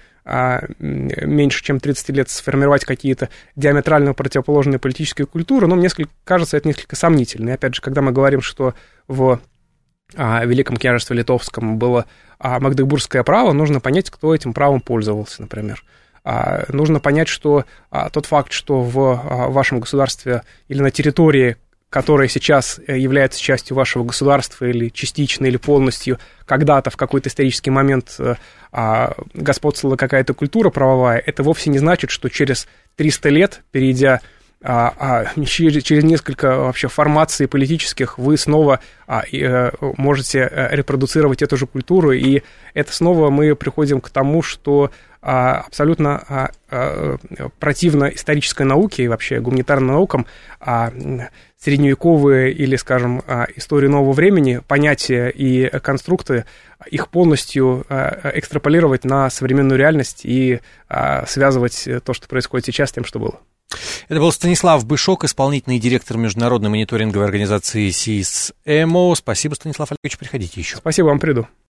меньше чем тридцать лет сформировать какие-то диаметрально противоположные политические культуры, но мне несколько, кажется, это несколько сомнительно. И опять же, когда мы говорим, что в а, Великом княжестве Литовском было а, магдебургское право, нужно понять, кто этим правом пользовался, например. А, нужно понять, что а, тот факт, что в а, вашем государстве или на территории, которая сейчас является частью вашего государства или частично, или полностью, когда-то в какой-то исторический момент а, господствовала какая-то культура правовая, это вовсе не значит, что через триста лет, перейдя а, а, через, через несколько вообще формаций политических вы снова а, и, а, можете репродуцировать эту же культуру, и это снова мы приходим к тому, что а, абсолютно а, а, противно исторической науке и вообще гуманитарным наукам, а, средневековые или, скажем, истории нового времени, понятия и конструкты, их полностью экстраполировать на современную реальность и связывать то, что происходит сейчас, с тем, что было. Это был Станислав Бышок, исполнительный директор международной мониторинговой организации СИС-ЭМО. Спасибо, Станислав Олегович, приходите еще. Спасибо, вам приду.